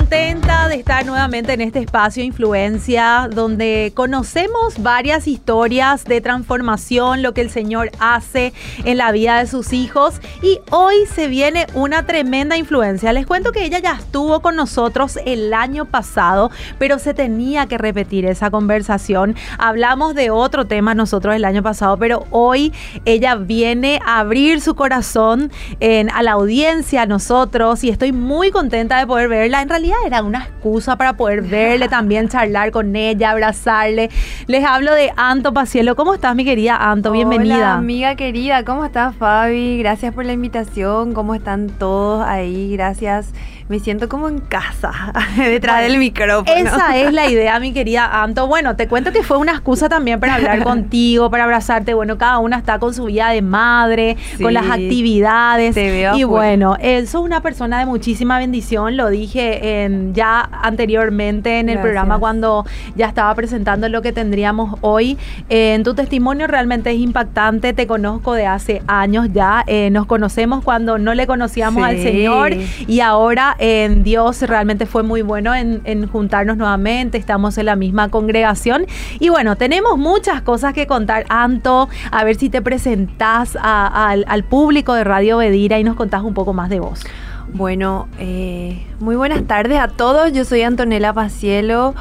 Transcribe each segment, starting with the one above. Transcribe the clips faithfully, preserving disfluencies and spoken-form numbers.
contenta de estar nuevamente en este espacio Influencia, donde conocemos varias historias de transformación, lo que el Señor hace en la vida de sus hijos. Y hoy se viene una tremenda influencia. Les cuento que ella ya estuvo con nosotros el año pasado, pero se tenía que repetir esa conversación. Hablamos de otro tema nosotros el año pasado, pero hoy ella viene a abrir su corazón en, a la audiencia, a nosotros, y estoy muy contenta de poder verla. En realidad era una excusa para poder verle también, charlar con ella, abrazarle. Les hablo de Anto Pacielo. ¿Cómo estás, mi querida Anto? Bienvenida. Hola, amiga querida. ¿Cómo estás, Fabi? Gracias por la invitación. ¿Cómo están todos ahí? Gracias. Me siento como en casa, detrás bueno, del micrófono. Esa es la idea, mi querida Anto. Bueno, te cuento que fue una excusa también para hablar contigo, para abrazarte. Bueno, cada una está con su vida de madre, sí, con las actividades. Te veo y afuera. Bueno, él sos una persona de muchísima bendición. Lo dije en, ya anteriormente en el Gracias. programa cuando ya estaba presentando lo que tendríamos hoy. Eh, en tu testimonio realmente es impactante. Te conozco de hace años ya. Eh, nos conocemos cuando no le conocíamos sí. al Señor, y ahora en Dios realmente fue muy bueno en, en juntarnos nuevamente. Estamos en la misma congregación y bueno, tenemos muchas cosas que contar. Anto, a ver si te presentás a, a, al, al público de Radio Bedira y nos contás un poco más de vos. Bueno, eh, muy buenas tardes a todos. Yo soy Antonella Pacielo.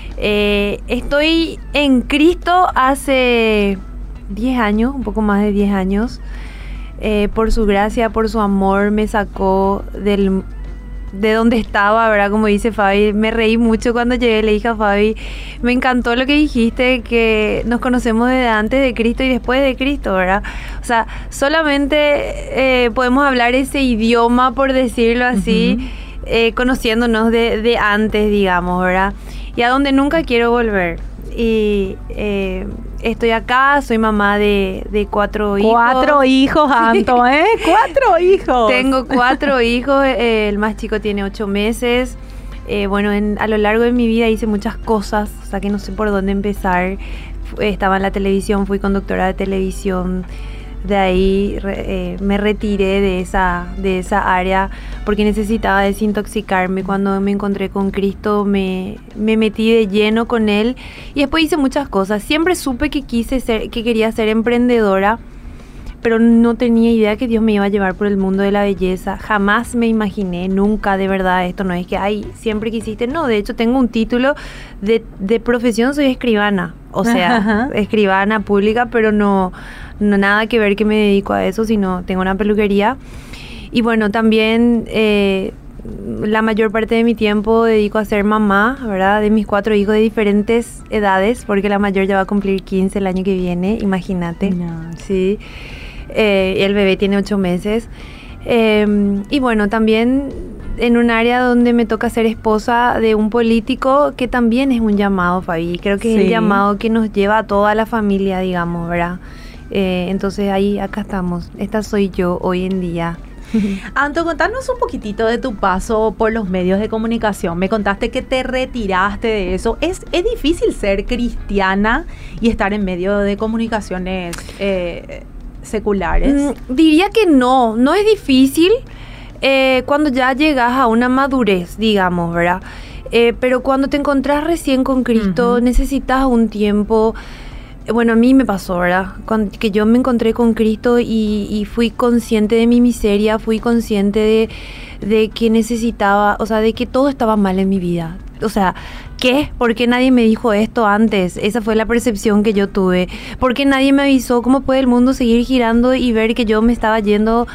Eh, estoy en Cristo hace diez años, un poco más de diez años. Eh, por su gracia, por su amor, me sacó del de donde estaba, ¿verdad? Como dice Fabi, me reí mucho cuando llegué, le dije a Fabi, me encantó lo que dijiste, que nos conocemos desde antes de Cristo y después de Cristo, ¿verdad? O sea, solamente eh, podemos hablar ese idioma, por decirlo así, uh-huh. eh, conociéndonos de, de antes, digamos, ¿verdad? Y a donde nunca quiero volver. Y eh, estoy acá, soy mamá de, de cuatro hijos. Cuatro hijos, Anto, ¿eh? Cuatro hijos. Tengo cuatro hijos, eh, el más chico tiene ocho meses. Eh, bueno, en, a lo largo de mi vida hice muchas cosas, o sea que no sé por dónde empezar. Estaba en la televisión, fui conductora de televisión. De ahí eh, me retiré de esa, de esa área porque necesitaba desintoxicarme. Cuando me encontré con Cristo me, me metí de lleno con Él y después hice muchas cosas. Siempre supe que quise ser, que quería ser emprendedora, pero no tenía idea que Dios me iba a llevar por el mundo de la belleza. Jamás me imaginé, nunca, de verdad, esto no es que, ay, siempre quisiste. No, de hecho tengo un título de, de profesión, soy escribana. O sea, ajá. escribana pública, pero no, no nada que ver que me dedico a eso, sino tengo una peluquería. Y bueno, también eh, la mayor parte de mi tiempo dedico a ser mamá, ¿verdad? De mis cuatro hijos de diferentes edades, porque la mayor ya va a cumplir quince el año que viene, imagínate. No. Sí. Eh, el bebé tiene ocho meses. Eh, y bueno, también en un área donde me toca ser esposa de un político, que también es un llamado, Fabi. Creo que sí. es el llamado que nos lleva a toda la familia, digamos, ¿verdad? Eh, entonces ahí, acá estamos. Esta soy yo hoy en día. Anto, contanos un poquitito de tu paso por los medios de comunicación. Me contaste que te retiraste de eso. ¿Es, es difícil ser cristiana y estar en medio de comunicaciones eh, seculares? Mm, diría que no, no es difícil eh, cuando ya llegas a una madurez, digamos, ¿verdad? Eh, pero cuando te encontrás recién con Cristo, uh-huh. necesitas un tiempo. Bueno, a mí me pasó, ¿verdad? Cuando, que yo me encontré con Cristo y, y fui consciente de mi miseria, fui consciente de, de que necesitaba, o sea, de que todo estaba mal en mi vida. O sea, ¿qué? ¿Por qué nadie me dijo esto antes? Esa fue la percepción que yo tuve. ¿Por qué nadie me avisó? ¿Cómo puede el mundo seguir girando y ver que yo me estaba yendo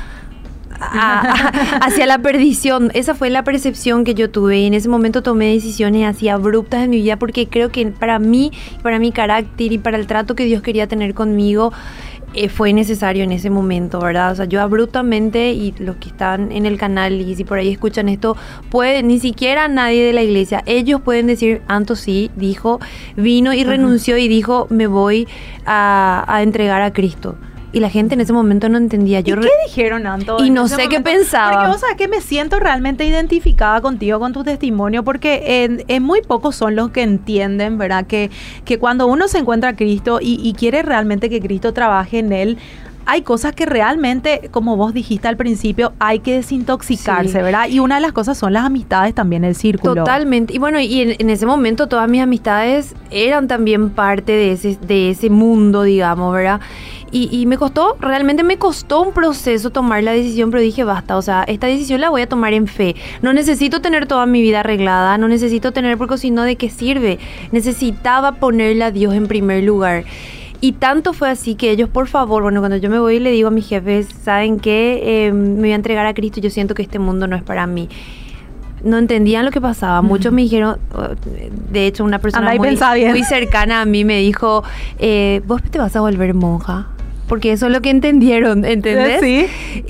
a, a, hacia la perdición? Esa fue la percepción que yo tuve y en ese momento tomé decisiones así abruptas en mi vida porque creo que para mí, para mi carácter y para el trato que Dios quería tener conmigo, eh, fue necesario en ese momento, ¿verdad? O sea, yo abruptamente, y los que están en el canal y si por ahí escuchan esto, pueden, ni siquiera nadie de la iglesia, ellos pueden decir, Anto sí, dijo, vino y uh-huh. renunció y dijo, me voy a, a entregar a Cristo. Y la gente en ese momento no entendía. Yo ¿Y qué dijeron, Anto? Y no sé qué pensaba. Porque vos sabés que me siento realmente identificada contigo, con tu testimonio, porque en, en muy pocos son los que entienden, ¿verdad? Que, que cuando uno se encuentra a Cristo y, y quiere realmente que Cristo trabaje en él, hay cosas que realmente, como vos dijiste al principio, hay que desintoxicarse, sí. ¿verdad? Y una de las cosas son las amistades también, el círculo. Totalmente. Y bueno, y en, en ese momento todas mis amistades eran también parte de ese, de ese mundo, digamos, ¿verdad? Y, y me costó, realmente me costó un proceso tomar la decisión, pero dije, basta, o sea, esta decisión la voy a tomar en fe. No necesito tener toda mi vida arreglada, no necesito tener, porque si no, ¿de qué sirve? Necesitaba ponerle a Dios en primer lugar. Y tanto fue así que ellos, por favor, bueno, cuando yo me voy y le digo a mis jefes, ¿saben qué? Eh, me voy a entregar a Cristo, yo siento que este mundo no es para mí. No entendían lo que pasaba. Muchos me dijeron, de hecho, una persona muy, muy cercana a mí me dijo, eh, ¿vos te vas a volver monja? Porque eso es lo que entendieron, ¿entendés? Sí.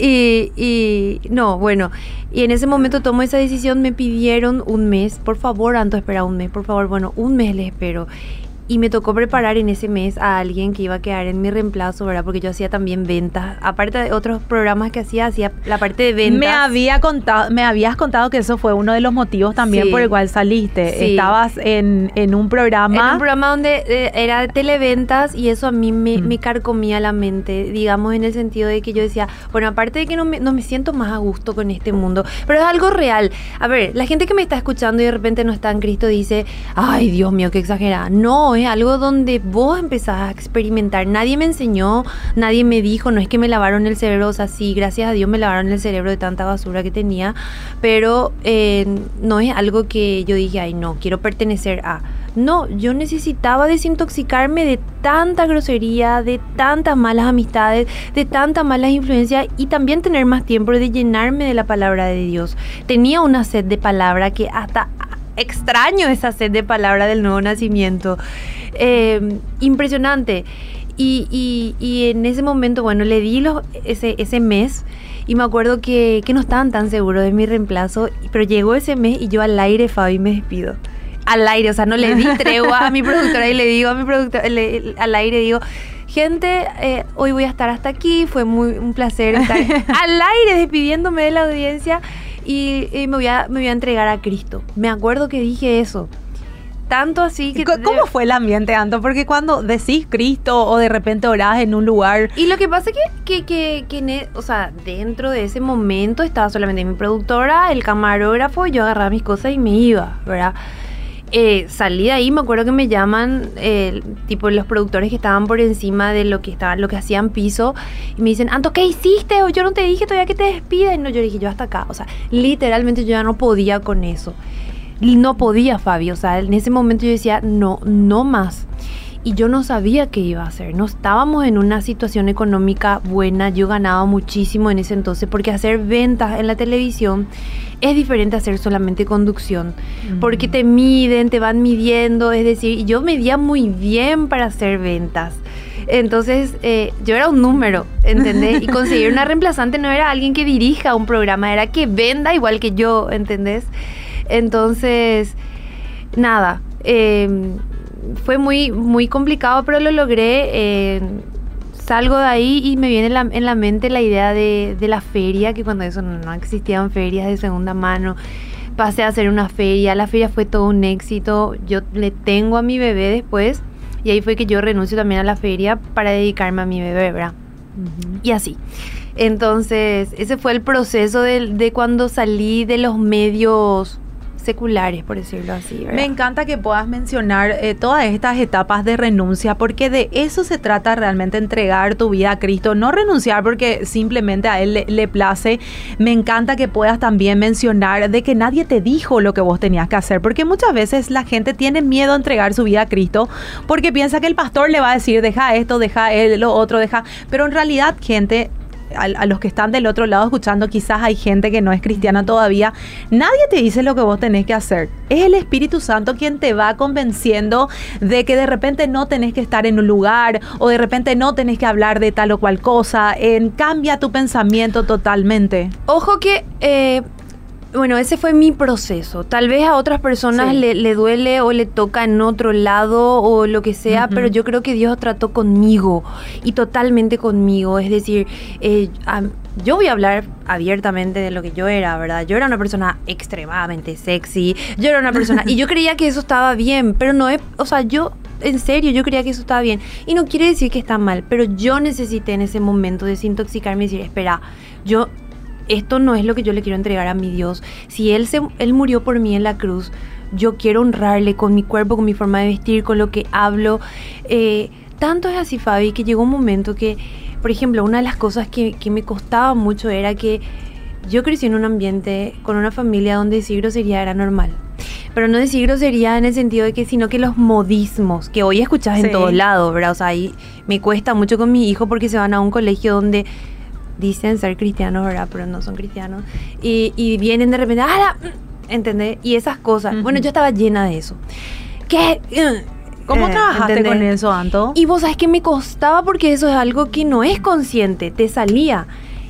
Y, y no, bueno, y en ese momento tomo esa decisión, me pidieron un mes, por favor, Anto, espera un mes, por favor, bueno, un mes les espero. Y me tocó preparar en ese mes a alguien que iba a quedar en mi reemplazo, ¿verdad? Porque yo hacía también ventas. Aparte de otros programas que hacía, hacía la parte de ventas. Me había contado, me habías contado que eso fue uno de los motivos también sí. por el cual saliste. Sí. Estabas en, en un programa. En un programa donde eh, era de televentas y eso a mí me, mm. me carcomía la mente, digamos, en el sentido de que yo decía, bueno, aparte de que no me, no me siento más a gusto con este mundo, pero es algo real. A ver, la gente que me está escuchando y de repente no está en Cristo dice, ay, Dios mío, qué exagerada. No, es algo donde vos empezás a experimentar. Nadie me enseñó, nadie me dijo, no es que me lavaron el cerebro, o sea, sí, gracias a Dios me lavaron el cerebro de tanta basura que tenía, pero eh, no es algo que yo dije, ay, no, quiero pertenecer a... No, yo necesitaba desintoxicarme de tanta grosería, de tantas malas amistades, de tantas malas influencias y también tener más tiempo de llenarme de la palabra de Dios. Tenía una sed de palabra que hasta... extraño esa sed de palabra del nuevo nacimiento. Eh, impresionante. Y, y, y en ese momento, bueno, le di los, ese, ese mes y me acuerdo que, que no estaban tan seguros de mi reemplazo, pero llegó ese mes y yo al aire, Fabi, me despido. Al aire, o sea, no le di tregua a mi productora y le digo a mi productora, le, al aire digo, gente, eh, hoy voy a estar hasta aquí, fue muy un placer estar al aire despidiéndome de la audiencia. Y, y me, voy a, me voy a entregar a Cristo. Me acuerdo que dije eso. Tanto así que... ¿Cómo fue el ambiente, Anto? Porque cuando decís Cristo o de repente orás en un lugar... Y lo que pasa es que, que, que, que ne, o sea, dentro de ese momento estaba solamente mi productora, el camarógrafo, y yo agarraba mis cosas y me iba, ¿verdad? Eh, salí de ahí, me acuerdo que me llaman eh, tipo los productores que estaban por encima de lo que estaban, lo que hacían piso, y me dicen, Anto, ¿qué hiciste? O yo no te dije todavía que te despidas. Y no, yo dije, yo hasta acá, o sea, literalmente yo ya no podía con eso, no podía, Fabi, o sea, en ese momento yo decía, no, no más. Y yo no sabía qué iba a hacer, no estábamos en una situación económica buena, yo ganaba muchísimo en ese entonces, porque hacer ventas en la televisión es diferente a hacer solamente conducción, mm. porque te miden, te van midiendo, es decir, y yo medía muy bien para hacer ventas. Entonces, eh, yo era un número, ¿entendés? Y conseguir una reemplazante no era alguien que dirija un programa, era que venda igual que yo, ¿entendés? Entonces, nada, eh, fue muy, muy complicado, pero lo logré. Eh, salgo de ahí y me viene en la, en la mente la idea de, de la feria, que cuando eso no, no existían ferias de segunda mano. Pasé a hacer una feria, la feria fue todo un éxito. Yo le tengo a mi bebé después y ahí fue que yo renuncio también a la feria para dedicarme a mi bebé, ¿verdad? Uh-huh. Y así. Entonces, ese fue el proceso de, de cuando salí de los medios seculares, por decirlo así, ¿verdad? Me encanta que puedas mencionar eh, todas estas etapas de renuncia, porque de eso se trata realmente, entregar tu vida a Cristo, no renunciar porque simplemente a Él le, le place. Me encanta que puedas también mencionar de que nadie te dijo lo que vos tenías que hacer, porque muchas veces la gente tiene miedo a entregar su vida a Cristo porque piensa que el pastor le va a decir, deja esto, deja él, lo otro, deja, pero en realidad, gente, A, a los que están del otro lado escuchando, quizás hay gente que no es cristiana todavía, nadie te dice lo que vos tenés que hacer. Es el Espíritu Santo quien te va convenciendo de que de repente no tenés que estar en un lugar o de repente no tenés que hablar de tal o cual cosa. En, cambia tu pensamiento totalmente. Ojo que eh, Bueno, ese fue mi proceso. Tal vez a otras personas sí. le, le duele o le toca en otro lado o lo que sea, uh-huh. pero yo creo que Dios trató conmigo y totalmente conmigo. Es decir, eh, a, yo voy a hablar abiertamente de lo que yo era, ¿verdad? Yo era una persona extremadamente sexy, yo era una persona... y yo creía que eso estaba bien, pero no es... O sea, yo... En serio, yo creía que eso estaba bien. Y no quiere decir que está mal, pero yo necesité en ese momento desintoxicarme y decir, espera, yo... Esto no es lo que yo le quiero entregar a mi Dios. Si Él, se, él murió por mí en la cruz, yo quiero honrarle con mi cuerpo, con mi forma de vestir, con lo que hablo. Eh, tanto es así, Fabi, que llegó un momento que, por ejemplo, una de las cosas que, que me costaba mucho era que yo crecí en un ambiente con una familia donde decir grosería era normal. Pero no decir grosería en el sentido de que, sino que los modismos que hoy escuchás sí. en todos lados, ¿verdad? O sea, ahí me cuesta mucho con mi hijo porque se van a un colegio donde... dicen ser cristianos, ¿verdad? Pero no son cristianos. Y, y vienen de repente, ¡ah! ¿Entendés? Y esas cosas. Uh-huh. Bueno, yo estaba llena de eso. ¿Qué? ¿Cómo eh, trabajaste ¿entendés? con eso, Anto? Y vos sabés que me costaba porque eso es algo que no es consciente, te salía.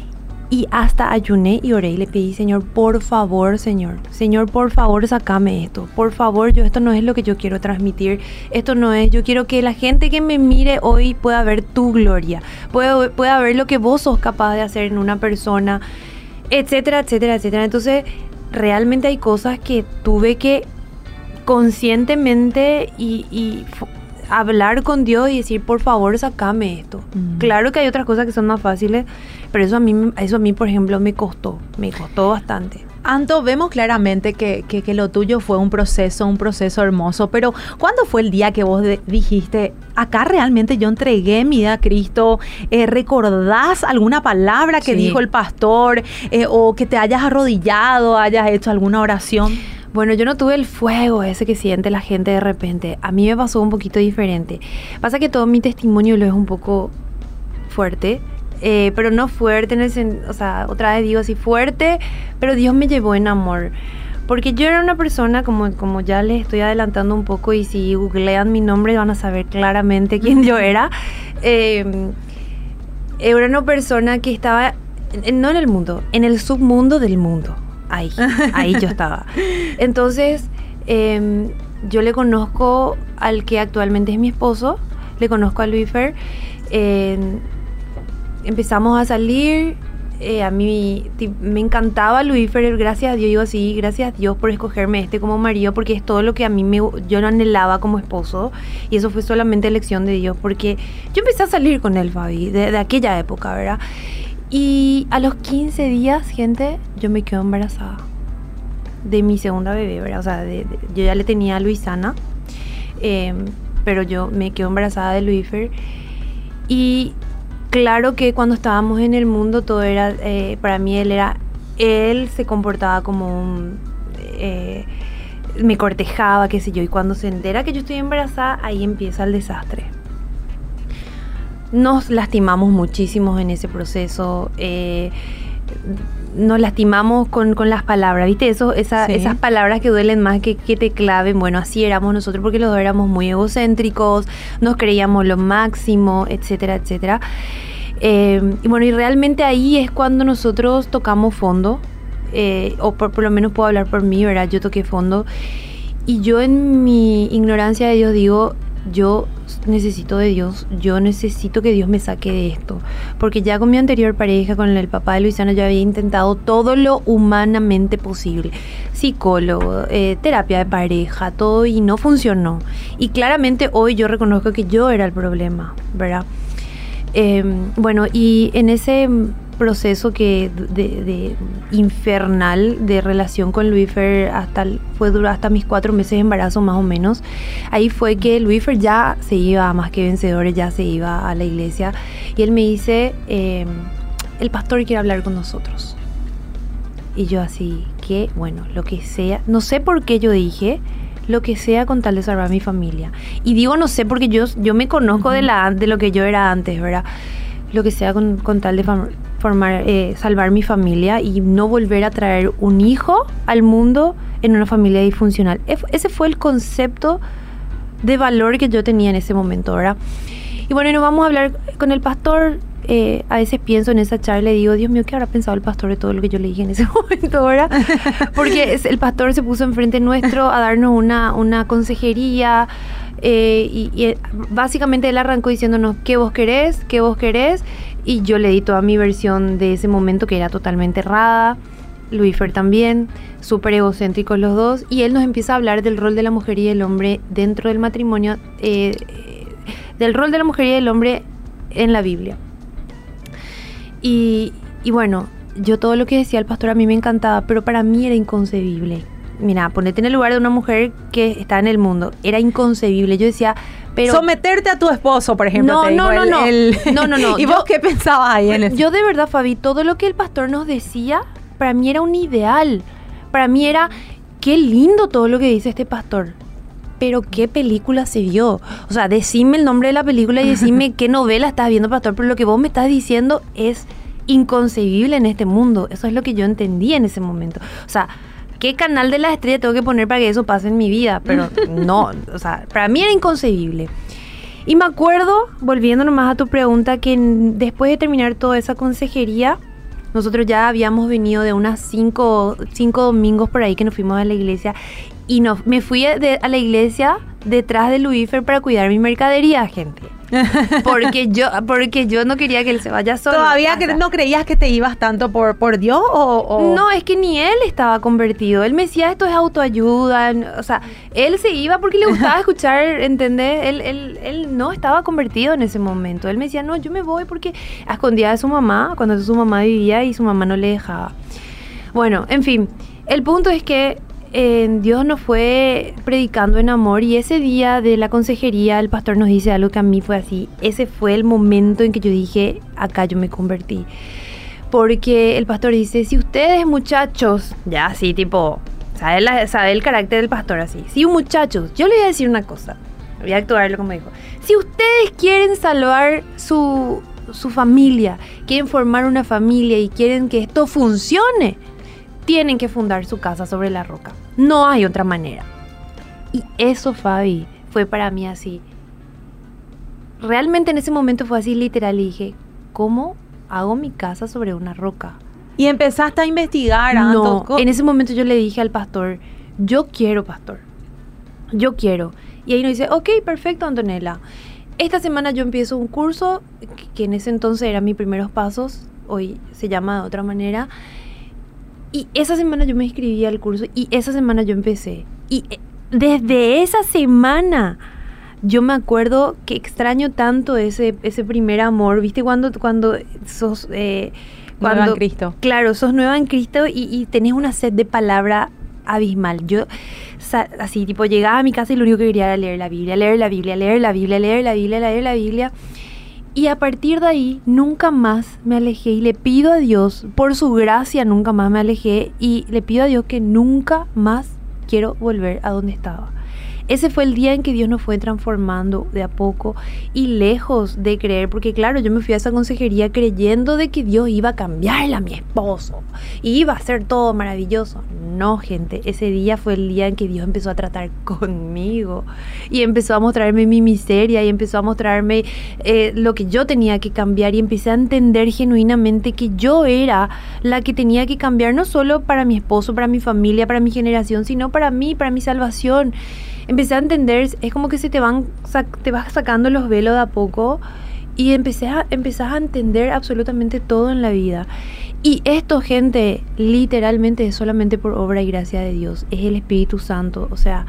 Y hasta ayuné y oré y le pedí, Señor, por favor, Señor, Señor, por favor, sacame esto. Por favor, yo esto no es lo que yo quiero transmitir. Esto no es, yo quiero que la gente que me mire hoy pueda ver tu gloria, pueda, pueda ver lo que vos sos capaz de hacer en una persona, etcétera, etcétera, etcétera. Entonces, realmente hay cosas que tuve que conscientemente y... y hablar con Dios y decir, por favor, sacame esto. Mm. Claro que hay otras cosas que son más fáciles, pero eso a mí, eso a mí por ejemplo, me costó, me costó bastante. Anto, vemos claramente que, que, que lo tuyo fue un proceso, un proceso hermoso, pero ¿cuándo fue el día que vos de, dijiste, acá realmente yo entregué mi vida a Cristo? Eh, ¿Recordás alguna palabra que sí. dijo el pastor eh, o que te hayas arrodillado, hayas hecho alguna oración? Bueno, yo no tuve el fuego ese que siente la gente de repente. A mí me pasó un poquito diferente. Pasa que todo mi testimonio lo es un poco fuerte, eh, pero no fuerte en el sen- o sea, otra vez digo así fuerte, pero Dios me llevó en amor. Porque yo era una persona, como, como ya les estoy adelantando un poco, y si googlean mi nombre van a saber claramente quién yo era. Eh, era una persona que estaba, en, no en el mundo, en el submundo del mundo. Ahí, ahí yo estaba. Entonces, eh, yo le conozco al que actualmente es mi esposo, le conozco a Luifer, eh, empezamos a salir, eh, a mí t- me encantaba Luifer, gracias a Dios, digo así, gracias a Dios por escogerme este como marido, porque es todo lo que a mí me, yo lo anhelaba como esposo, y eso fue solamente elección de Dios, porque yo empecé a salir con él, Fabi, de, de aquella época, ¿verdad? Y a los quince días, gente, yo me quedo embarazada de mi segunda bebé, ¿verdad? O sea, de, de, yo ya le tenía a Luisana, eh, pero yo me quedo embarazada de Luifer. Y claro que cuando estábamos en el mundo, todo era, eh, para mí él era, él se comportaba como un, eh, me cortejaba, qué sé yo, y cuando se entera que yo estoy embarazada, ahí empieza el desastre. Nos lastimamos muchísimo en ese proceso, eh, nos lastimamos con, con las palabras, ¿viste? Eso, esa, sí. Esas palabras que duelen más que, que te claven. Bueno, así éramos nosotros porque los dos éramos muy egocéntricos, nos creíamos lo máximo, etcétera, etcétera. Eh, y bueno, y realmente ahí es cuando nosotros tocamos fondo, eh, o por, por lo menos puedo hablar por mí, ¿verdad? Yo toqué fondo y yo en mi ignorancia de Dios digo, yo necesito de Dios, yo necesito que Dios me saque de esto, porque ya con mi anterior pareja, con el papá de Luisana, yo había intentado todo lo humanamente posible, psicólogo, eh, terapia de pareja, todo, y no funcionó, y claramente hoy yo reconozco que yo era el problema, ¿verdad? Eh, bueno, y en ese proceso que de, de infernal de relación con Luifer hasta fue duro hasta mis cuatro meses de embarazo más o menos. Ahí fue que Luifer ya se iba a Más que Vencedores, ya se iba a la iglesia, y él me dice, eh, el pastor quiere hablar con nosotros. Y yo así, que bueno, lo que sea, no sé por qué yo dije, lo que sea con tal de salvar a mi familia. Y digo no sé porque yo, yo me conozco uh-huh. de, la, de lo que yo era antes, ¿verdad? Lo que sea con, con tal de fam- formar, eh, salvar mi familia y no volver a traer un hijo al mundo en una familia disfuncional. E- ese fue el concepto de valor que yo tenía en ese momento, ¿verdad? Y bueno, nos vamos a hablar con el pastor. eh, a veces pienso en esa charla y digo, Dios mío, ¿qué habrá pensado el pastor de todo lo que yo le dije en ese momento ahora? Porque es, el pastor se puso enfrente nuestro a darnos una, una consejería, eh, y, y básicamente él arrancó diciéndonos, ¿qué vos querés? ¿Qué vos querés? Y yo le di toda mi versión de ese momento que era totalmente errada. Luífer también, súper egocéntricos los dos, y él nos empieza a hablar del rol de la mujer y del hombre dentro del matrimonio, eh, del rol de la mujer y del hombre en la Biblia. Y, y bueno, yo todo lo que decía el pastor a mí me encantaba, pero para mí era inconcebible. Mira, ponete en el lugar de una mujer que está en el mundo, era inconcebible. Yo decía, pero... someterte a tu esposo, por ejemplo. No, te no, digo, no, el, no. el... no, no, no. ¿Y yo, vos qué pensabas ahí en eso? Yo de verdad, Fabi, todo lo que el pastor nos decía, para mí era un ideal. Para mí era, qué lindo todo lo que dice este pastor. Pero qué película se vio. O sea, decime el nombre de la película y decime qué novela estás viendo, pastor. Pero lo que vos me estás diciendo es inconcebible en este mundo. Eso es lo que yo entendí en ese momento. O sea, ¿qué canal de las estrellas tengo que poner para que eso pase en mi vida? Pero no, o sea, para mí era inconcebible. Y me acuerdo, volviendo nomás a tu pregunta, que después de terminar toda esa consejería, nosotros ya habíamos venido de unas cinco, cinco domingos por ahí que nos fuimos a la iglesia. Y no, me fui de, a la iglesia detrás de Luífer para cuidar mi mercadería, gente. Porque yo, porque yo no quería que él se vaya solo. ¿Todavía que no creías que te ibas tanto por, por Dios? O, o... No, es que ni él estaba convertido. Él me decía, esto es autoayuda. O sea, él se iba porque le gustaba escuchar, ¿entendés? Él, él, él no estaba convertido en ese momento. Él me decía, no, yo me voy porque a escondidas de su mamá, cuando su mamá vivía y su mamá no le dejaba. Bueno, en fin, el punto es que Eh, Dios nos fue predicando en amor, y ese día de la consejería el pastor nos dice algo que a mí fue así. Ese fue el momento en que yo dije, acá yo me convertí. Porque el pastor dice, si ustedes muchachos, ya así tipo, sabe, la, sabe el carácter del pastor así. Si muchachos, yo le voy a decir una cosa, voy a actuarlo como dijo. Si ustedes quieren salvar su, su familia, quieren formar una familia y quieren que esto funcione, tienen que fundar su casa sobre la roca. No hay otra manera. Y eso, Fabi, fue para mí así. Realmente en ese momento fue así literal. Y dije, ¿cómo hago mi casa sobre una roca? Y empezaste a investigar. No, en ese momento yo le dije al pastor, yo quiero, pastor. Yo quiero. Y ahí nos dice, ok, perfecto, Antonella. Esta semana yo empiezo un curso, que en ese entonces eran mis primeros pasos. Hoy se llama de otra manera. Y esa semana yo me inscribí al curso y esa semana yo empecé. Y desde esa semana yo me acuerdo que extraño tanto ese, ese primer amor. ¿Viste? Cuando, cuando sos... Eh, cuando, nueva en Cristo. Claro, sos nueva en Cristo y, y tenés una sed de palabra abismal. Yo, así, tipo, llegaba a mi casa y lo único que quería era leer la Biblia, leer la Biblia, leer la Biblia, leer la Biblia, leer la Biblia. Y a partir de ahí, nunca más me alejé. Y le pido a Dios, por su gracia, nunca más me alejé. Y le pido a Dios que nunca más quiero volver a donde estaba. Ese fue el día en que Dios nos fue transformando de a poco y lejos de creer, porque claro, yo me fui a esa consejería creyendo de que Dios iba a cambiarle a mi esposo y iba a hacer todo maravilloso. No, gente, ese día fue el día en que Dios empezó a tratar conmigo y empezó a mostrarme mi miseria y empezó a mostrarme eh, lo que yo tenía que cambiar, y empecé a entender genuinamente que yo era la que tenía que cambiar, no solo para mi esposo, para mi familia, para mi generación, sino para mí, para mi salvación. Empecé a entender, es como que se te van te vas sacando los velos de a poco y empecé a, empezás a entender absolutamente todo en la vida. Y esto, gente, literalmente es solamente por obra y gracia de Dios, es el Espíritu Santo. O sea,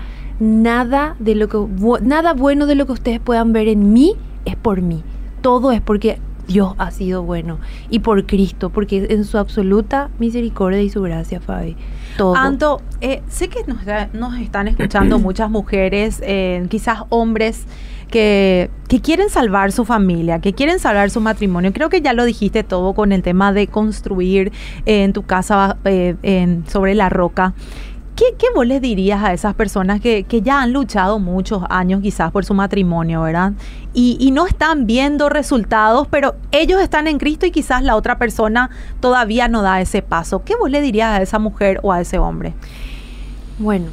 nada de lo que nada bueno de lo que ustedes puedan ver en mí es por mí. Todo es porque Dios ha sido bueno y por Cristo, porque en su absoluta misericordia y su gracia, Fabi. Todo. Anto, eh, sé que nos, nos están escuchando muchas mujeres, eh, quizás hombres que, que quieren salvar su familia, que quieren salvar su matrimonio. Creo que ya lo dijiste todo con el tema de construir eh, en tu casa eh, en, sobre la roca. ¿Qué, ¿Qué vos les dirías a esas personas que, que ya han luchado muchos años quizás por su matrimonio, ¿verdad? Y, y no están viendo resultados, pero ellos están en Cristo y quizás la otra persona todavía no da ese paso. ¿Qué vos le dirías a esa mujer o a ese hombre? Bueno,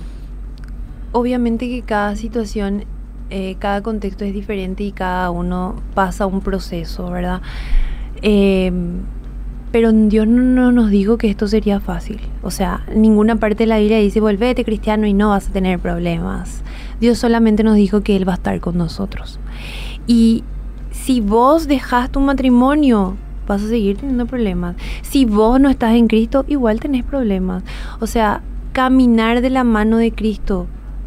obviamente que cada situación, eh, cada contexto es diferente y cada uno pasa un proceso, ¿verdad? Eh, pero Dios no, no nos dijo que esto sería fácil. O sea, ninguna parte de la Biblia dice, volvete cristiano y no vas a tener problemas. Dios solamente nos dijo que Él va a estar con nosotros. Y si vos dejás tu matrimonio, vas a seguir teniendo problemas. Si vos no estás en Cristo, igual tenés problemas. O sea, caminar de la mano de Cristo,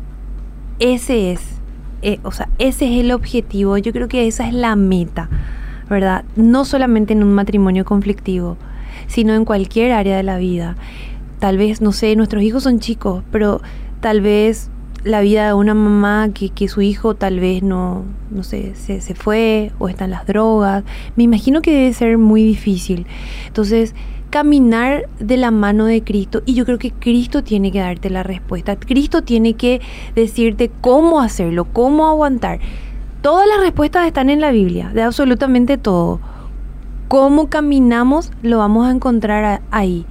ese es, eh, o sea, ese es el objetivo. Yo creo que esa es la meta, ¿verdad? No solamente en un matrimonio conflictivo, sino en cualquier área de la vida. Tal vez, no sé, nuestros hijos son chicos, pero tal vez la vida de una mamá que, que su hijo tal vez no, no sé, se, se fue o está en las drogas. Me imagino que debe ser muy difícil. Entonces, caminar de la mano de Cristo, y yo creo que Cristo tiene que darte la respuesta. Cristo tiene que decirte cómo hacerlo, cómo aguantar. Todas las respuestas están en la Biblia, de absolutamente todo. Cómo caminamos lo vamos a encontrar a, ahí.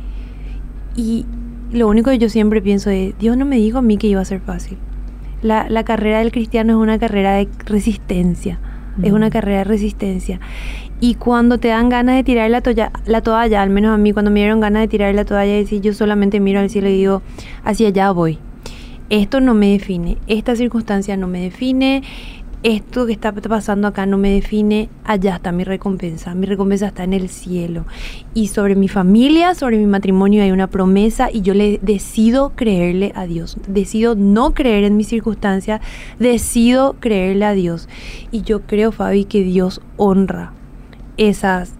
Y lo único que yo siempre pienso es, Dios no me dijo a mí que iba a ser fácil. La, la carrera del cristiano es una carrera de resistencia, mm. es una carrera de resistencia. Y cuando te dan ganas de tirar la, toalla, la toalla, al menos a mí, cuando me dieron ganas de tirar la toalla y decir, yo solamente miro al cielo y digo, hacia allá voy. Esto no me define, esta circunstancia no me define, esto que está pasando acá no me define, allá está mi recompensa, mi recompensa está en el cielo. Y sobre mi familia, sobre mi matrimonio hay una promesa y yo le decido creerle a Dios, decido no creer en mis circunstancias, decido creerle a Dios. Y yo creo, Fabi, que Dios honra esas,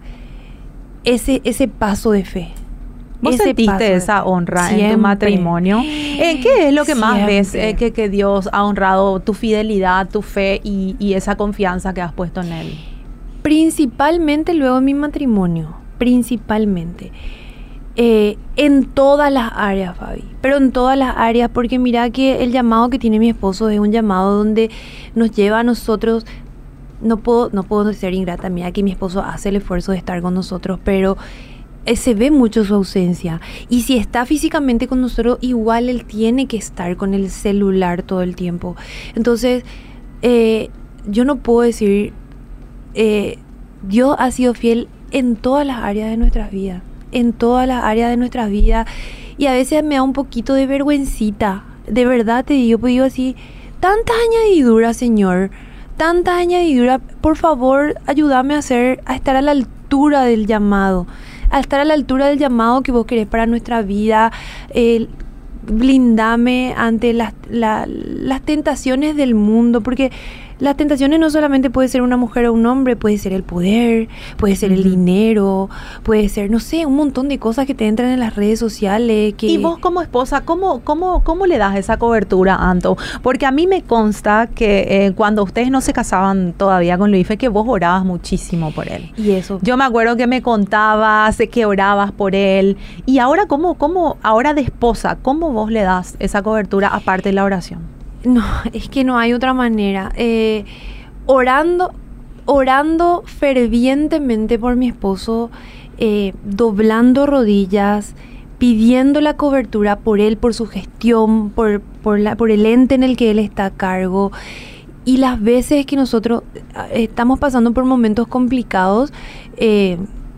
ese, ese paso de fe. ¿Vos ese sentiste esa honra siempre en tu matrimonio? ¿En qué es lo que siempre más ves eh, que, que Dios ha honrado tu fidelidad, tu fe y, y esa confianza que has puesto en Él? Principalmente luego en mi matrimonio, principalmente. Eh, en todas las áreas, Fabi, pero en todas las áreas, porque mira que el llamado que tiene mi esposo es un llamado donde nos lleva a nosotros. No puedo, no puedo ser ingrata, mira que mi esposo hace el esfuerzo de estar con nosotros, pero se ve mucho su ausencia. Y si está físicamente con nosotros, igual él tiene que estar con el celular todo el tiempo. Entonces, eh, yo no puedo decir, eh, Dios ha sido fiel en todas las áreas de nuestras vidas, en todas las áreas de nuestras vidas. Y a veces me da un poquito de vergüencita, de verdad te digo, pues digo así, tantas añadiduras, Señor, tantas añadiduras, por favor, ayúdame a hacer, a estar a la altura del llamado. Al estar a la altura del llamado que vos querés para nuestra vida, eh, blindame ante las, la, las tentaciones del mundo, porque las tentaciones no solamente puede ser una mujer o un hombre, puede ser el poder, puede ser uh-huh. el dinero, puede ser, no sé, un montón de cosas que te entran en las redes sociales. Que... Y vos como esposa, ¿cómo, cómo, cómo le das esa cobertura, Anto? Porque a mí me consta que eh, cuando ustedes no se casaban todavía con Luis, que vos orabas muchísimo por él. Y eso. Yo me acuerdo que me contabas que orabas por él. Y ahora, ¿cómo, cómo, ahora de esposa, cómo vos le das esa cobertura aparte de la oración? No, es que no hay otra manera. Eh, orando, orando fervientemente por mi esposo, eh, doblando rodillas, pidiendo la cobertura por él, por su gestión, por, por, la, por el ente en el que él está a cargo. Y las veces que nosotros estamos pasando por momentos complicados, eh,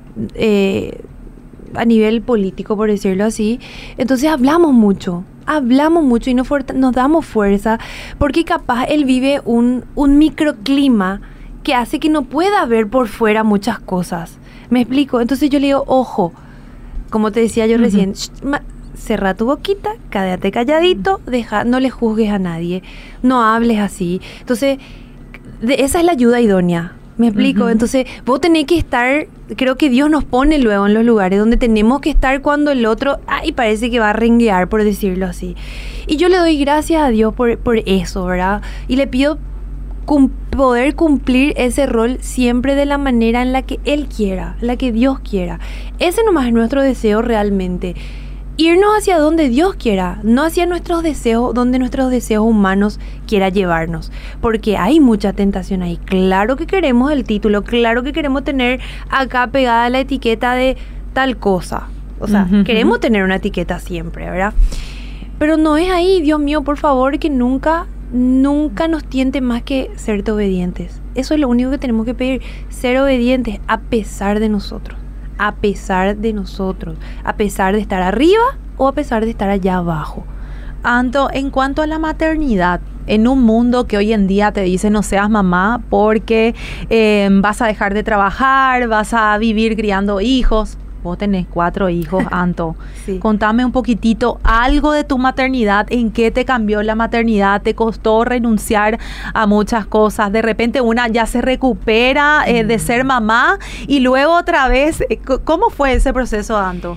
eh, a nivel político, por decirlo así, entonces hablamos mucho. Hablamos mucho y nos, nos damos fuerza, porque capaz él vive un, un microclima que hace que no pueda ver por fuera muchas cosas. ¿Me explico? Entonces yo le digo, ojo, como te decía yo uh-huh. recién, cerra tu boquita, quédate calladito, deja, no le juzgues a nadie, no hables así. Entonces, de, esa es la ayuda idónea. ¿Me explico? Uh-huh. Entonces, vos tenés que estar, creo que Dios nos pone luego en los lugares donde tenemos que estar cuando el otro, ay, parece que va a renguear, por decirlo así. Y yo le doy gracias a Dios por, por eso, ¿verdad? Y le pido cum- poder cumplir ese rol siempre de la manera en la que Él quiera, la que Dios quiera. Ese nomás es nuestro deseo realmente. Irnos hacia donde Dios quiera, no hacia nuestros deseos, donde nuestros deseos humanos quiera llevarnos. Porque hay mucha tentación ahí. Claro que queremos el título, claro que queremos tener acá pegada la etiqueta de tal cosa. O sea, uh-huh. queremos tener una etiqueta siempre, ¿verdad? Pero no es ahí, Dios mío, por favor, que nunca, nunca nos tiente más que serte obedientes. Eso es lo único que tenemos que pedir, ser obedientes a pesar de nosotros, a pesar de nosotros, a pesar de estar arriba o a pesar de estar allá abajo. Anto, en cuanto a la maternidad, en un mundo que hoy en día te dice no seas mamá porque eh, vas a dejar de trabajar, vas a vivir criando hijos. Vos tenés cuatro hijos, Anto. Sí. Contame un poquitito algo de tu maternidad, en qué te cambió la maternidad, te costó renunciar a muchas cosas. De repente una ya se recupera eh, mm. de ser mamá y luego otra vez. ¿Cómo fue ese proceso, Anto?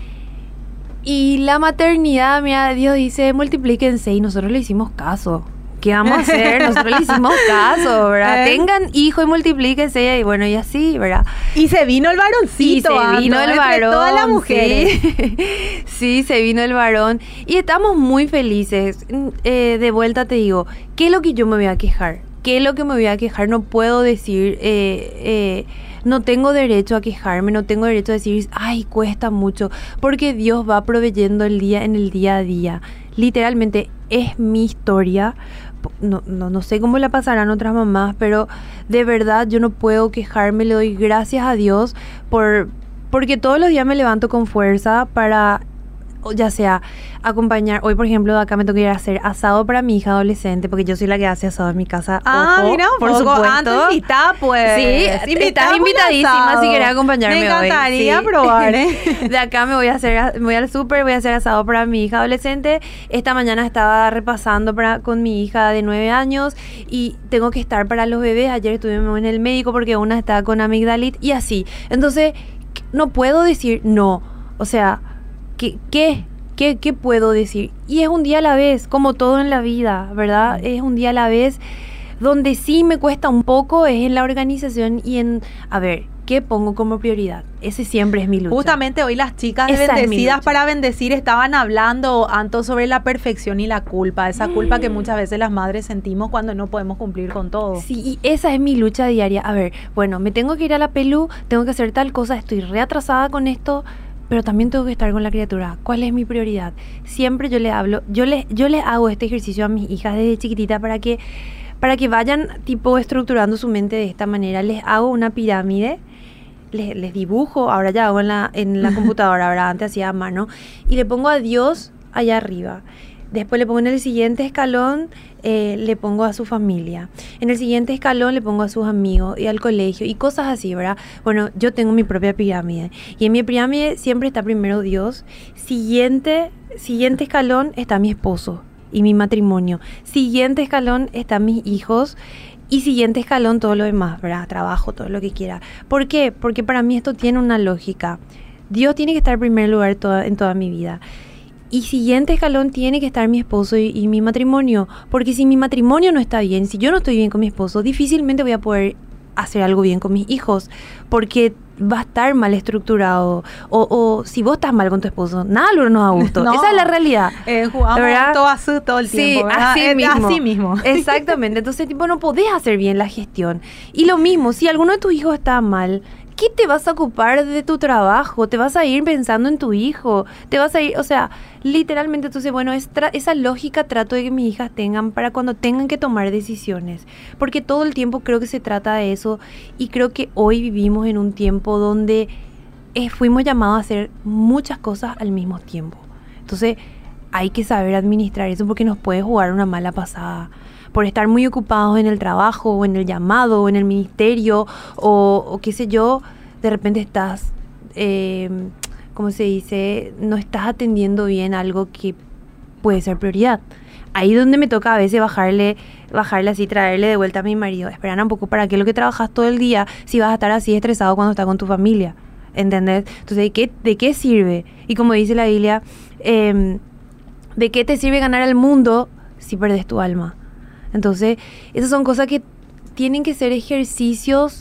Y la maternidad, mira, Dios dice, multiplíquense y nosotros le hicimos caso. ¿Qué vamos a hacer? Nosotros le hicimos caso, ¿verdad? ¿Eh? Tengan hijos y multiplíquense y bueno, y así, ¿verdad? Y se vino el varoncito, y se vino Anto, el varón, todas las mujeres. Sí. Sí, se vino el varón y estamos muy felices. Eh, de vuelta te digo, ¿qué es lo que yo me voy a quejar? ¿Qué es lo que me voy a quejar? No puedo decir, eh, eh, no tengo derecho a quejarme, no tengo derecho a decir, ay, cuesta mucho, porque Dios va proveyendo el día en el día a día. Literalmente es mi historia. No, no, no sé cómo la pasarán otras mamás, pero de verdad yo no puedo quejarme. Le doy gracias a Dios por, porque todos los días me levanto con fuerza para, ya sea acompañar. Hoy, por ejemplo, acá me tengo que ir a hacer asado para mi hija adolescente, porque yo soy la que hace asado en mi casa. Ah, Ojo, mira, por poco. supuesto. Antes invitá, pues. Sí, estás invitadísima si querés acompañarme hoy. Me encantaría hoy. Sí. probar, ¿eh? De acá me voy a hacer, me voy al súper, voy a hacer asado para mi hija adolescente. Esta mañana estaba repasando para, con mi hija de nueve años y tengo que estar para los bebés. Ayer estuvimos en el médico porque una está con amigdalit y así. Entonces, no puedo decir no. O sea, ¿qué? ¿Qué? ¿Qué, ¿Qué puedo decir? Y es un día a la vez, como todo en la vida, ¿verdad? Es un día a la vez. Donde sí me cuesta un poco es en la organización y en, a ver, ¿qué pongo como prioridad? Ese siempre es mi lucha. Justamente hoy las chicas de Esa Bendecidas para Bendecir estaban hablando, Anto, sobre la perfección y la culpa. Esa mm. culpa que muchas veces las madres sentimos cuando no podemos cumplir con todo. Sí, y esa es mi lucha diaria. A ver, bueno, me tengo que ir a la pelú, tengo que hacer tal cosa, estoy reatrasada con esto, pero también tengo que estar con la criatura. ¿Cuál es mi prioridad? Siempre yo le hablo, yo les, yo les hago este ejercicio a mis hijas desde chiquitita para que, para que vayan tipo estructurando su mente de esta manera. Les hago una pirámide, les, les dibujo, ahora ya hago en la, en la computadora, ahora antes hacía a mano, y le pongo a Dios allá arriba. Después le pongo en el siguiente escalón, eh, le pongo a su familia. En el siguiente escalón le pongo a sus amigos y al colegio y cosas así, ¿verdad? Bueno, yo tengo mi propia pirámide. Y en mi pirámide siempre está primero Dios. Siguiente, siguiente escalón está mi esposo y mi matrimonio. Siguiente escalón están mis hijos. Y siguiente escalón todo lo demás, ¿verdad? Trabajo, todo lo que quiera. ¿Por qué? Porque para mí esto tiene una lógica. Dios tiene que estar en primer lugar toda, en toda mi vida. Y siguiente escalón tiene que estar mi esposo y, y mi matrimonio. Porque si mi matrimonio no está bien, si yo no estoy bien con mi esposo, difícilmente voy a poder hacer algo bien con mis hijos. Porque va a estar mal estructurado. O, o si vos estás mal con tu esposo, nada lo nos da gusto. No, esa es la realidad. Eh, jugamos todo así todo el tiempo, sí, ¿verdad? Así, eh, mismo. así mismo. Exactamente. Entonces, tipo, no podés hacer bien la gestión. Y lo mismo, si alguno de tus hijos está mal, ¿qué te vas a ocupar de tu trabajo? Te vas a ir pensando en tu hijo. Te vas a ir, o sea, literalmente, entonces, bueno, es tra- esa lógica trato de que mis hijas tengan para cuando tengan que tomar decisiones. Porque todo el tiempo creo que se trata de eso. Y creo que hoy vivimos en un tiempo donde eh, fuimos llamados a hacer muchas cosas al mismo tiempo. Entonces, hay que saber administrar eso porque nos puede jugar una mala pasada. Por estar muy ocupados en el trabajo, o en el llamado, o en el ministerio, o, o qué sé yo, de repente estás, eh, ¿cómo se dice? No estás atendiendo bien algo que puede ser prioridad. Ahí es donde me toca a veces bajarle, bajarle así, traerle de vuelta a mi marido. Esperan un poco, ¿para qué es lo que trabajas todo el día si vas a estar así estresado cuando estás con tu familia? ¿Entendés? Entonces, ¿de qué, de qué sirve? Y como dice la Biblia, eh, ¿de qué te sirve ganar el mundo si perdes tu alma? Entonces, esas son cosas que tienen que ser ejercicios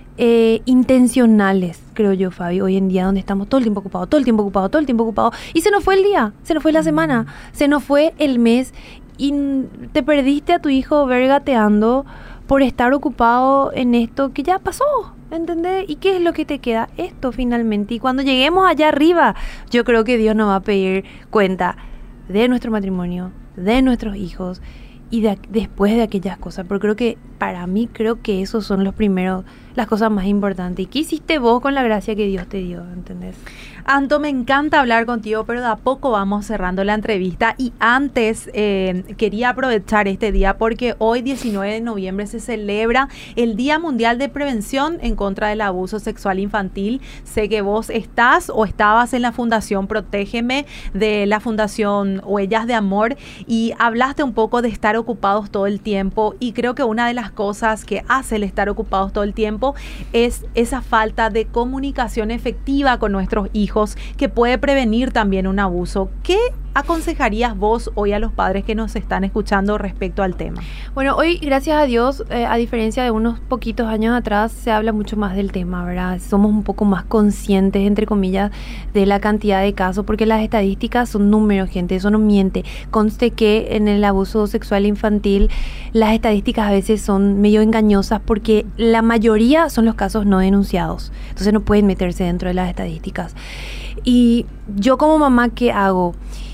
eh, intencionales, creo yo, Fabi, hoy en día, donde estamos todo el tiempo ocupados, todo el tiempo ocupados, todo el tiempo ocupados, y se nos fue el día, se nos fue la semana, se nos fue el mes, y te perdiste a tu hijo vergateando por estar ocupado en esto que ya pasó, ¿entendés? ¿Y qué es lo que te queda? Esto finalmente, y cuando lleguemos allá arriba, yo creo que Dios nos va a pedir cuenta de nuestro matrimonio, de nuestros hijos, y de, después de aquellas cosas. Pero creo que para mí, creo que esos son los primeros, las cosas más importantes. ¿Y qué hiciste vos con la gracia que Dios te dio? ¿Entendés? Anto, me encanta hablar contigo, pero de a poco vamos cerrando la entrevista. Y antes eh, quería aprovechar este día porque hoy, diecinueve de noviembre, se celebra el Día Mundial de Prevención en contra del abuso sexual infantil. Sé que vos estás o estabas en la Fundación Protégeme de la Fundación Huellas de Amor y hablaste un poco de estar ocupados todo el tiempo, y creo que una de las cosas que hace el estar ocupados todo el tiempo es esa falta de comunicación efectiva con nuestros hijos, que puede prevenir también un abuso. ¿Qué aconsejarías vos hoy a los padres que nos están escuchando respecto al tema? Bueno, hoy, gracias a Dios, eh, a diferencia de unos poquitos años atrás, se habla mucho más del tema, ¿verdad? Somos un poco más conscientes, entre comillas, de la cantidad de casos, porque las estadísticas son números, gente, eso no miente. Conste que en el abuso sexual infantil las estadísticas a veces son medio engañosas porque la mayoría son los casos no denunciados, entonces no pueden meterse dentro de las estadísticas. Y yo como mamá, ¿qué hago?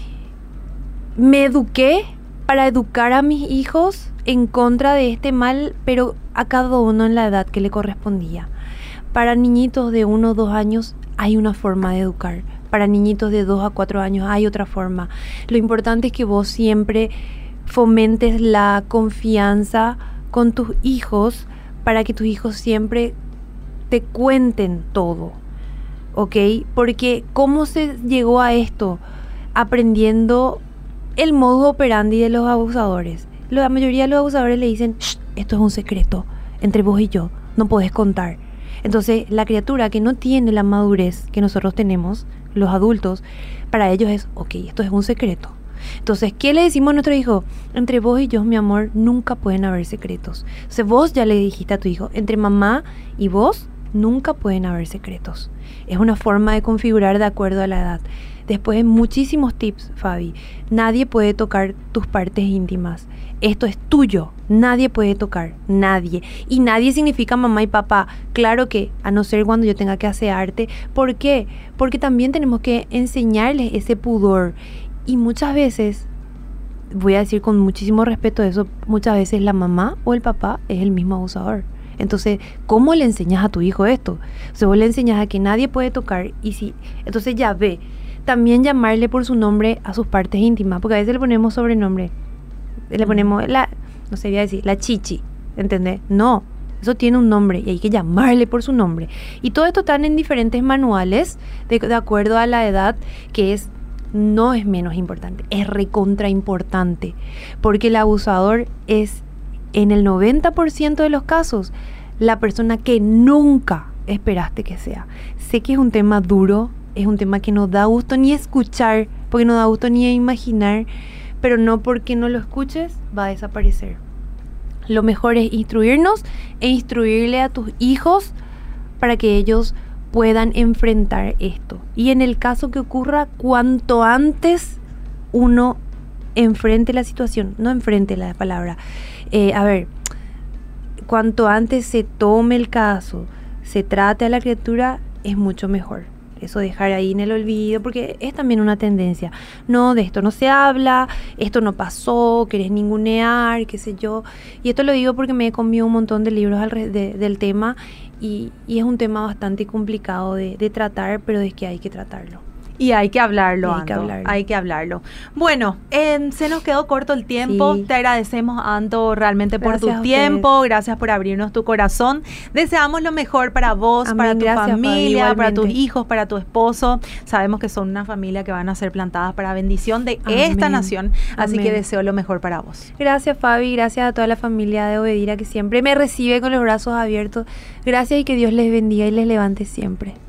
Me eduqué para educar a mis hijos en contra de este mal, pero a cada uno en la edad que le correspondía. Para niñitos de uno o dos años hay una forma de educar. Para niñitos de dos a cuatro años hay otra forma. Lo importante es que vos siempre fomentes la confianza con tus hijos para que tus hijos siempre te cuenten todo, ¿ok? Porque ¿cómo se llegó a esto? Aprendiendo el modus operandi de los abusadores. La mayoría de los abusadores le dicen, esto es un secreto entre vos y yo, no podés contar. Entonces la criatura que no tiene la madurez que nosotros tenemos, los adultos, para ellos es, ok, esto es un secreto. Entonces, ¿qué le decimos a nuestro hijo? Entre vos y yo, mi amor, nunca pueden haber secretos. Entonces vos ya le dijiste a tu hijo, entre mamá y vos nunca pueden haber secretos. Es una forma de configurar de acuerdo a la edad. Después, muchísimos tips, Fabi. Nadie puede tocar tus partes íntimas. Esto es tuyo. Nadie puede tocar. Nadie. Y nadie significa mamá y papá. Claro que, a no ser cuando yo tenga que asearte. ¿Por qué? Porque también tenemos que enseñarles ese pudor. Y muchas veces, voy a decir con muchísimo respeto eso, muchas veces la mamá o el papá es el mismo abusador. Entonces, ¿cómo le enseñas a tu hijo esto? O sea, vos le enseñas a que nadie puede tocar y si, entonces ya ve. También llamarle por su nombre a sus partes íntimas, porque a veces le ponemos sobrenombre. Le ponemos la, no sé, voy a decir, la chichi, ¿entendés? No, eso tiene un nombre y hay que llamarle por su nombre. Y todo esto están en diferentes manuales de, de acuerdo a la edad, que es, no es menos importante, es recontra importante, porque el abusador es, en el noventa por ciento de los casos, la persona que nunca esperaste que sea. Sé que es un tema duro, es un tema que no da gusto ni escuchar, porque no da gusto ni imaginar, pero no porque no lo escuches va a desaparecer. Lo mejor es instruirnos e instruirle a tus hijos para que ellos puedan enfrentar esto. Y en el caso que ocurra, cuanto antes uno enfrente la situación, no enfrente la palabra, eh, a ver, cuanto antes se tome el caso, se trate a la criatura, es mucho mejor. Eso dejar ahí en el olvido, porque es también una tendencia. No, de esto no se habla, esto no pasó, querés ningunear, qué sé yo. Y esto lo digo porque me he comido un montón de libros al re- de, del tema y, y es un tema bastante complicado de, de tratar, pero es que hay que tratarlo. Y hay que hablarlo, hay que Anto, hablarlo. hay que hablarlo. Bueno, eh, se nos quedó corto el tiempo. Sí. Te agradecemos, Anto, realmente por Gracias tu a tiempo. ustedes. Gracias por abrirnos tu corazón. Deseamos lo mejor para vos, Amén. para tu Gracias, familia, Fabi, para tus igualmente. hijos, para tu esposo. Sabemos que son una familia que van a ser plantadas para bendición de Amén. esta nación. Así Amén. que deseo lo mejor para vos. Gracias, Fabi, gracias a toda la familia de Obedira que siempre me recibe con los brazos abiertos. Gracias y que Dios les bendiga y les levante siempre.